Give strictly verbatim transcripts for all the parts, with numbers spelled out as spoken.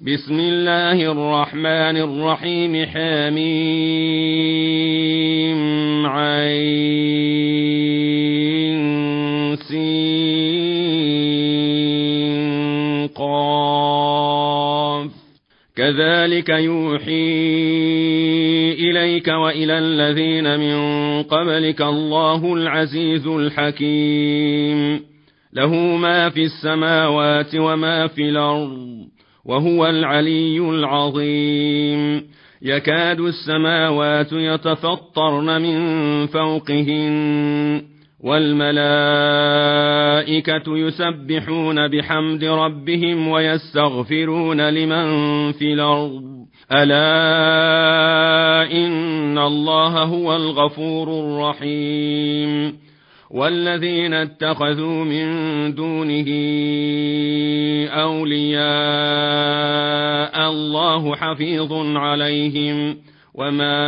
بسم الله الرحمن الرحيم حميم عين سين قاف كذلك يوحي إليك وإلى الذين من قبلك الله العزيز الحكيم له ما في السماوات وما في الأرض وهو العلي العظيم يكاد السماوات يتفطرن من فوقهن والملائكة يسبحون بحمد ربهم ويستغفرون لمن في الأرض ألا إن الله هو الغفور الرحيم والذين اتخذوا من دونه أولياء الله حفيظ عليهم وما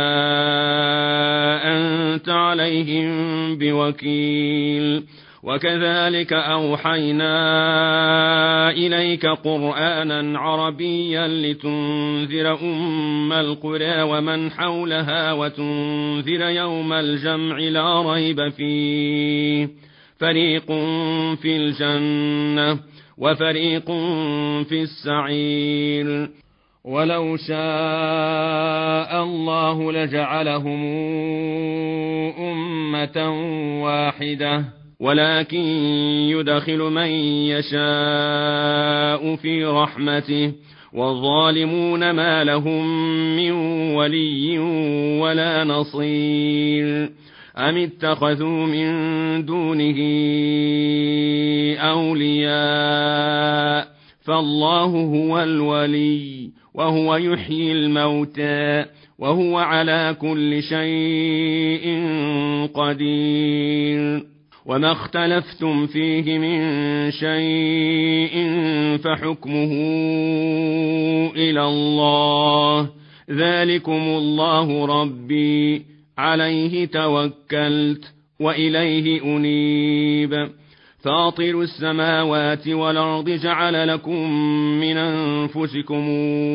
أنت عليهم بوكيل وكذلك أوحينا إليك قرآنا عربيا لتنذر أم القرى ومن حولها وتنذر يوم الجمع لا ريب فيه فريق في الجنة وفريق في السعير ولو شاء الله لجعلهم أمة واحدة ولكن يدخل من يشاء في رحمته والظالمون ما لهم من ولي ولا نصير أم اتخذوا من دونه أولياء فالله هو الولي وهو يحيي الموتى وهو على كل شيء قدير وما اختلفتم فيه من شيء فحكمه إلى الله ذلكم الله ربي عليه توكلت وإليه أنيب فاطر السماوات والأرض جعل لكم من أنفسكم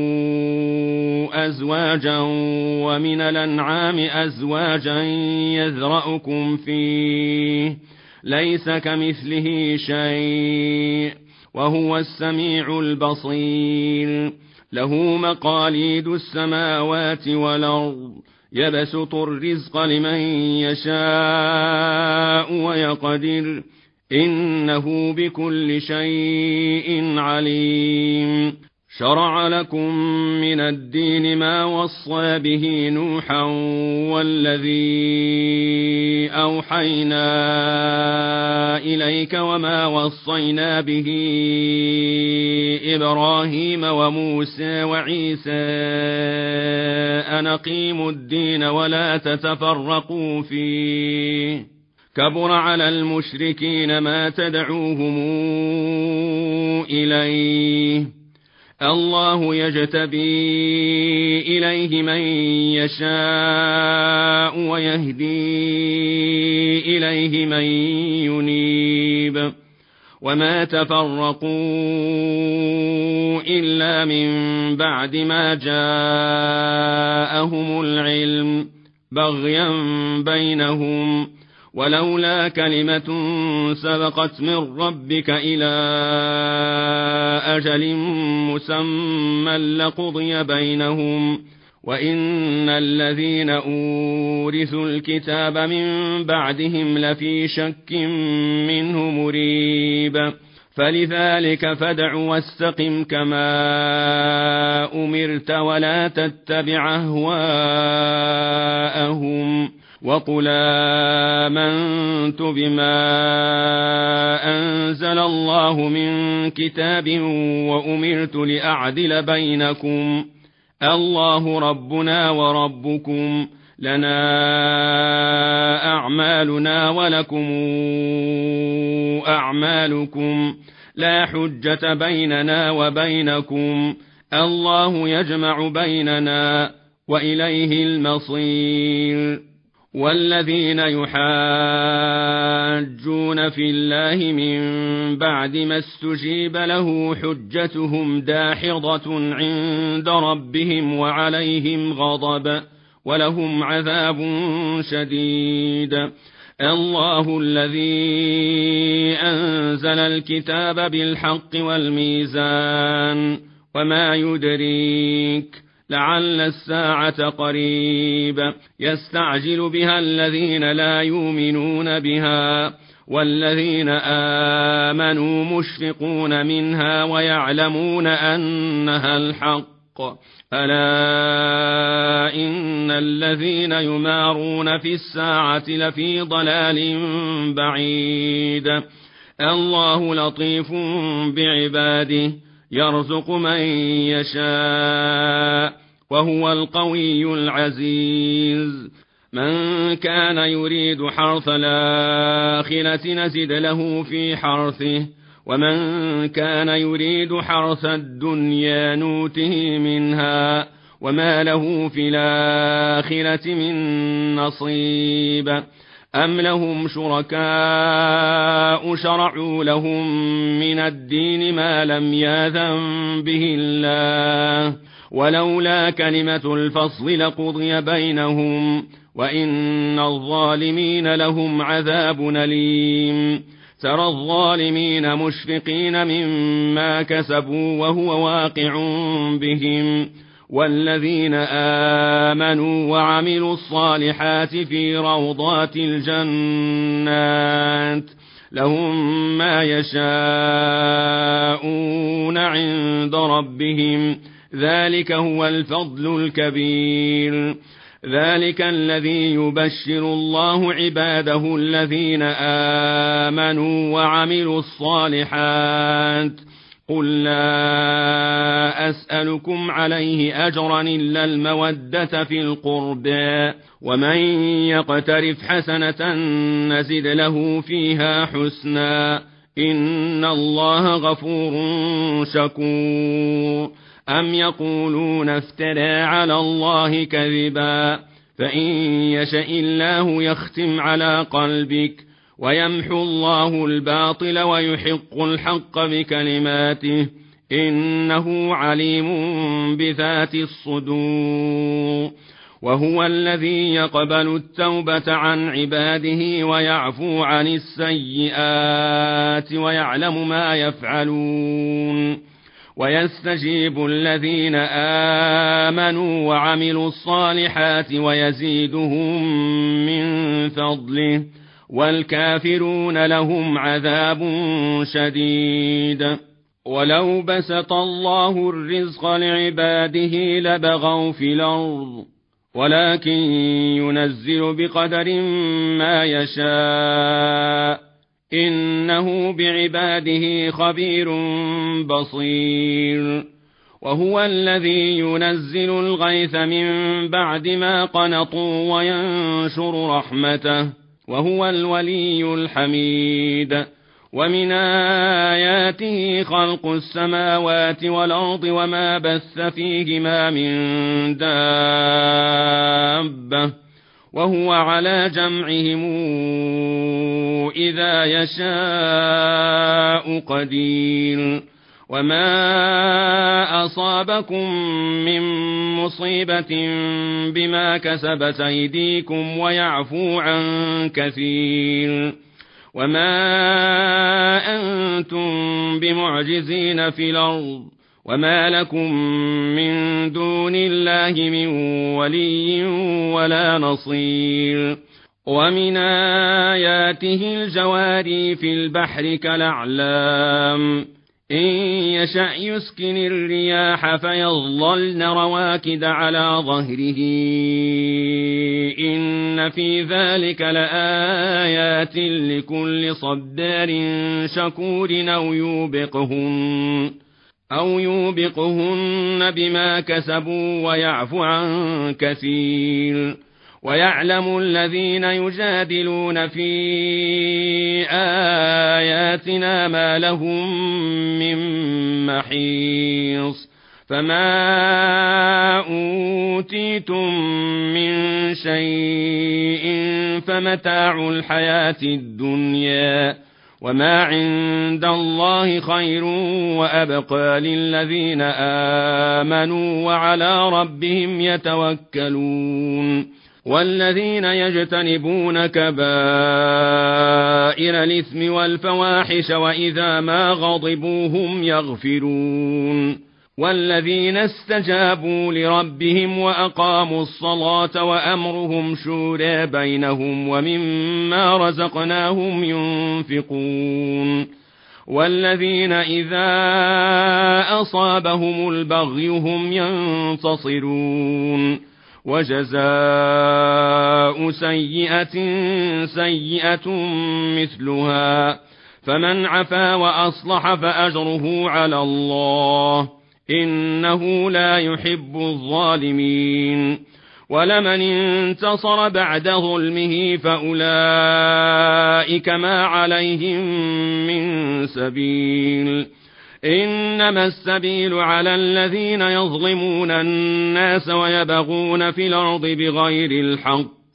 أزواجا ومن الأنعام أزواجا يذرأكم فيه ليس كمثله شيء وهو السميع البصير له مقاليد السماوات والأرض يبسط الرزق لمن يشاء ويقدر إنه بكل شيء عليم شرع لكم من الدين ما وصى به نوحا والذي أوحينا إليك وما وصينا به إبراهيم وموسى وعيسى أن أقيموا الدين ولا تتفرقوا فيه كبر على المشركين ما تدعوهم إليه الله يجتبي إليه من يشاء ويهدي إليه من ينيب وما تفرقوا إلا من بعد ما جاءهم العلم بغيا بينهم ولولا كلمة سبقت من ربك إلى أجل مسمى لقضي بينهم وإن الذين أورثوا الكتاب من بعدهم لفي شك منه مريب فلذلك فادع واستقم كما أمرت ولا تتبع أهواءهم وقل آمنت بما أنزل الله من كتاب وأمرت لأعدل بينكم الله ربنا وربكم لنا أعمالنا ولكم أعمالكم لا حجة بيننا وبينكم الله يجمع بيننا وإليه المصير والذين يحادون يحاجون في الله من بعد ما استجيب له حجتهم داحضة عند ربهم وعليهم غضب ولهم عذاب شديد. الله الذي أنزل الكتاب بالحق والميزان وما يدريك لعل الساعة قريب يستعجل بها الذين لا يؤمنون بها والذين آمنوا مشفقون منها ويعلمون أنها الحق. ألا إن الذين يمارون في الساعة لفي ضلال بعيد. الله لطيف بعباده يرزق من يشاء وهو القوي العزيز. من كان يريد حرث الآخرة نزد له في حرثه ومن كان يريد حرث الدنيا نوته منها وما له في الآخرة من نصيب. أم لهم شركاء شرعوا لهم من الدين ما لم يأذن به الله ولولا كلمة الفصل لقضي بينهم وإن الظالمين لهم عذاب أليم. ترى الظالمين مشفقين مما كسبوا وهو واقع بهم والذين آمنوا وعملوا الصالحات في روضات الجنات لهم ما يشاءون عند ربهم ذلك هو الفضل الكبير. ذلك الذي يبشر الله عباده الذين آمنوا وعملوا الصالحات. قل لا أسألكم عليه أجرا إلا المودة في القربى ومن يقترف حسنة نزد له فيها حسنا إن الله غفور شكور. أم يقولون افترى على الله كذبا فإن يشأ الله يختم على قلبك ويمحو الله الباطل ويحق الحق بكلماته إنه عليم بذات الصدور. وهو الذي يقبل التوبة عن عباده ويعفو عن السيئات ويعلم ما يفعلون ويستجيب الذين آمنوا وعملوا الصالحات ويزيدهم من فضله والكافرون لهم عذاب شديد. ولو بسط الله الرزق لعباده لبغوا في الأرض ولكن ينزل بقدر ما يشاء إنه بعباده خبير بصير. وهو الذي ينزل الغيث من بعد ما قنطوا وينشر رحمته وهو الولي الحميد. ومن آياته خلق السماوات والأرض وما بث فيهما من دابة وهو على جمعهم إذا يشاء قدير. وما أصابكم من مصيبة بما كسبت أيديكم ويعفو عن كثير. وما أنتم بمعجزين في الأرض وما لكم من دون الله من ولي ولا نصير. ومن آياته الجواري في البحر كالأعلام إن يشأ يسكن الرياح فيظللن رواكد على ظهره إن في ذلك لآيات لكل صبار شكور أو يوبقهن أو يوبقهن بما كسبوا ويعفو عن كثير. ويعلم الذين يجادلون في آياتنا ما لهم من محيص فما أوتيتم من شيء فمتاع الحياة الدنيا وما عند الله خير وأبقى للذين آمنوا وعلى ربهم يتوكلون والذين يجتنبون كبائر الإثم والفواحش وإذا ما غضبوا هم يغفرون والذين استجابوا لربهم وأقاموا الصلاة وأمرهم شورى بينهم ومما رزقناهم ينفقون والذين إذا أصابهم البغي هم ينتصرون وجزاء سيئة سيئة مثلها فمن عفا وأصلح فأجره على الله إنه لا يحب الظالمين ولمن انتصر بعد ظلمه فأولئك ما عليهم من سبيل إنما السبيل على الذين يظلمون الناس ويبغون في الأرض بغير الحق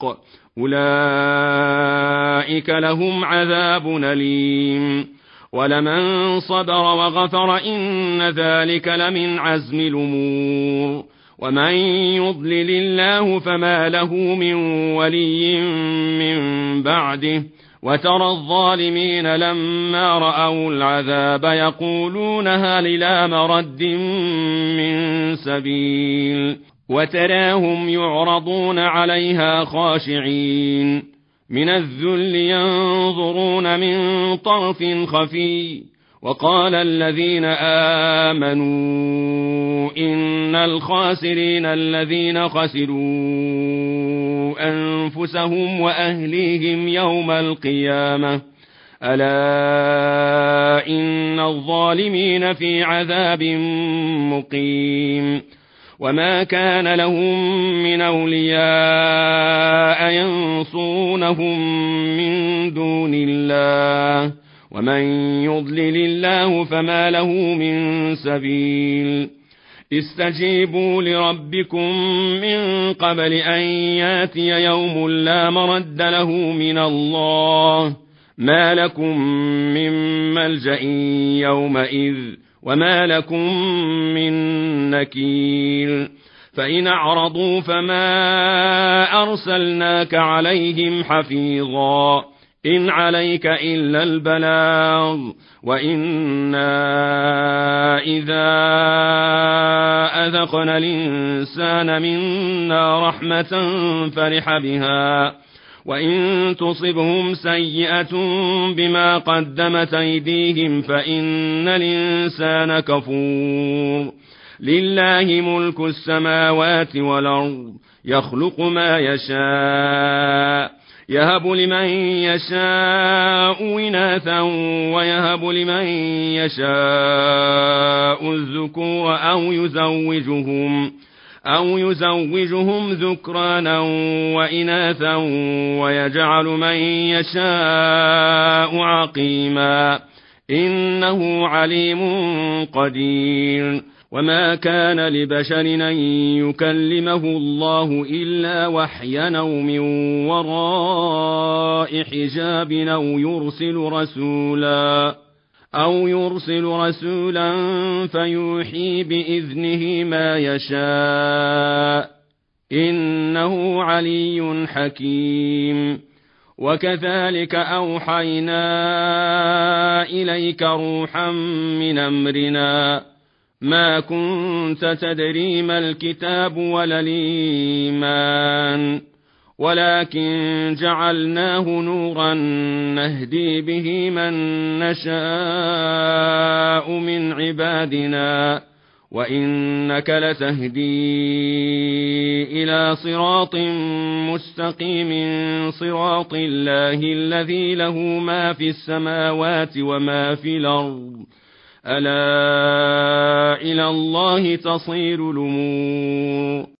أولئك لهم عذاب أليم ولمن صبر وغفر إن ذلك لمن عزم الأمور ومن يضلل الله فما له من ولي من بعده وترى الظالمين لما رأوا العذاب يقولون هل إلى مرد من سبيل وتراهم يعرضون عليها خاشعين من الذل ينظرون من طرف خفي وقال الذين آمنوا إن الخاسرين الذين خسروا أنفسهم وأهليهم يوم القيامة ألا إن الظالمين في عذاب مقيم وما كان لهم من أولياء ينصونهم من دون الله ومن يضلل الله فما له من سبيل استجيبوا لربكم من قبل أن ياتي يوم لا مرد له من الله ما لكم من ملجأ يومئذ وما لكم من نكير فإن أعرضوا فما أرسلناك عليهم حفيظا إن عليك إلا البلاغ وإنا إذا أذقنا الإنسان منا رحمة فرح بها وإن تصبهم سيئة بما قدمت أيديهم فإن الإنسان كفور لله ملك السماوات والأرض يخلق ما يشاء يهب لمن يشاء إناثا ويهب لمن يشاء الذكور أو يزوجهم أو يزوجهم ذكرانا وإناثا ويجعل من يشاء عقيما إنه عليم قدير وما كان لبشر أن يكلمه الله إلا وحيا أو من وراء حجاب أو يرسل رسولا أو يرسل رسولا فيوحي بإذنه ما يشاء إنه علي حكيم وكذلك أوحينا إليك روحا من أمرنا ما كنت تدري ما الكتاب ولا الإيمان ولكن جعلناه نورا نهدي به من نشاء من عبادنا وإنك لتهدي إلى صراط مستقيم صراط الله الذي له ما في السماوات وما في الأرض ألا إلى الله تصير الأمور